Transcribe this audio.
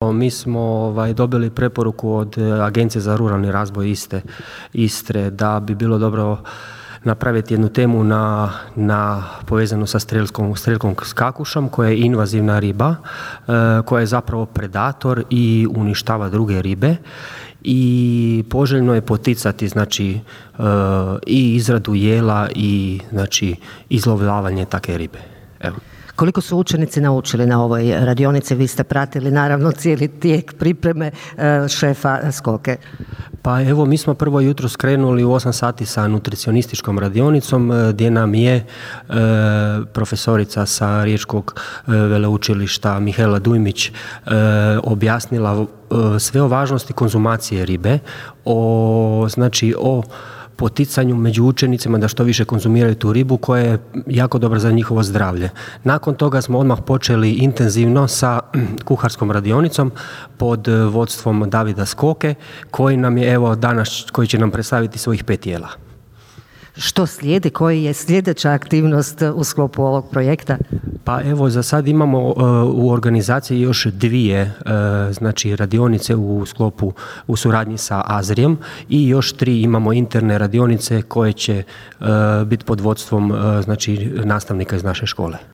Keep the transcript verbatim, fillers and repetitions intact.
evo mi smo ovaj, dobili preporuku od Agencije za ruralni razvoj Iste, Istre da bi bilo dobro napraviti jednu temu na, na povezanu sa strelskom, streljkom skakušom koja je invazivna riba, e, koja je zapravo predator i uništava druge ribe. I poželjno je poticati znači e, i izradu jela i znači izlovljavanje takve ribe. Evo. Koliko su učenici naučili na ovoj radionici? Vi ste pratili naravno cijeli tijek pripreme e, šefa Skoke. Pa evo, mi smo prvo jutro skrenuli u osam sati sa nutricionističkom radionicom gdje nam je e, profesorica sa Riječkog e, veleučilišta Mihaela Dujmić e, objasnila e, sve o važnosti konzumacije ribe, o, znači o poticanju među učenicima da što više konzumiraju tu ribu koja je jako dobra za njihovo zdravlje. Nakon toga smo odmah počeli intenzivno sa kuharskom radionicom pod vodstvom Davida Skoke koji nam je evo danas, koji će nam predstaviti svojih pet jela. Što slijedi? Koji je sljedeća aktivnost u sklopu ovog projekta? Pa evo, za sad imamo uh, u organizaciji još dvije uh, znači radionice u sklopu u suradnji sa Azrijem i još tri imamo interne radionice koje će uh, biti pod vodstvom uh, znači nastavnika iz naše škole.